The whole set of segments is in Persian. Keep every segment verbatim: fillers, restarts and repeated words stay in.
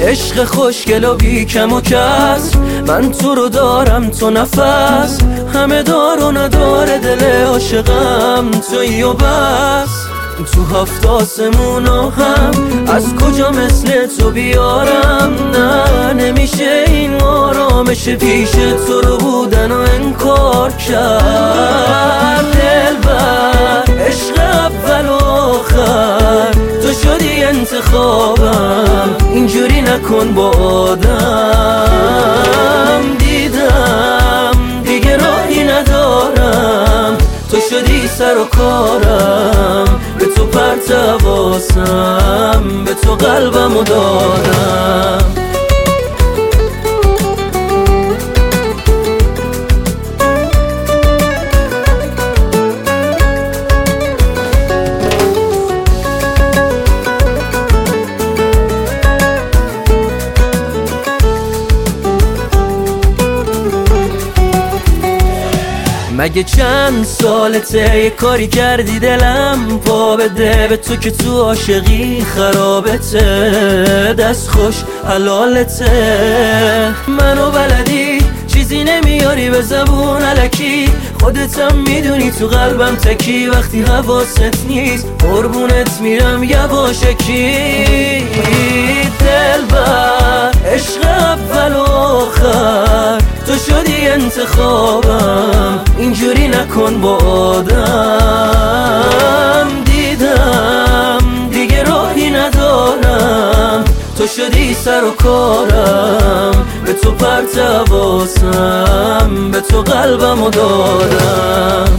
عشق خوشگل و بی کم و کسر، من تو رو دارم تو نفس، همه دار و نداره دل عاشقم تویی و بس. تو هفت آسمونو هم از کجا مثل تو بیارم، نه نمیشه این آرامش پیش تو رو بودن و انکار کرد. دلبر عشق اول و آخر تو شدی انتخابم، اینجوری نکن با آدم. دیدم دیگه راهی ندارم، تو شدی سر و کارم، به تو پرت حواسم، به تو قلبمو دادم. مگه چند سالته یه کاری کردی دلم پا بده به تو که تو عاشقی خرابته، دست خوش حلالته. منو بلدی چیزی نمیاری به زبون الکی، خودتم میدونی تو قلبم تکی، وقتی حواست نیست قربونت میرم یواشکی. دلبر عشق اول و آخر تو شدی انتخابم، اینجوری نکن با آدم. دیدم دیگه راهی ندارم، تو شدی سر و کارم، به تو پرت حواسم، به تو قلبمو دادم.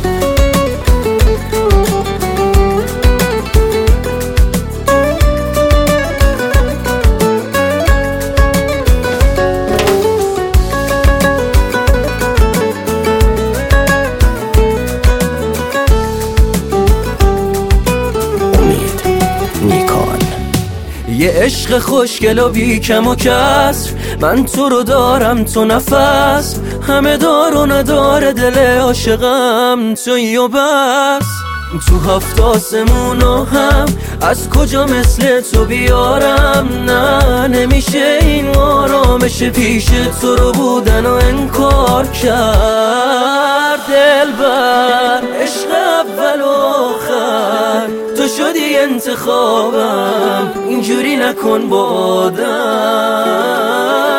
یه عشق خوشگل و بی کم و کسر، من تو رو دارم تو نفس، همه دار و نداره دل عاشقم تویی و بس. تو هفت آسمونو هم از کجا مثل تو بیارم، نه نمیشه این آرامش پیش تو رو بودن و انکار کرد. دلبر عشق اول و آخر تو شدی انتخابم، اینجوری نکن با آدم.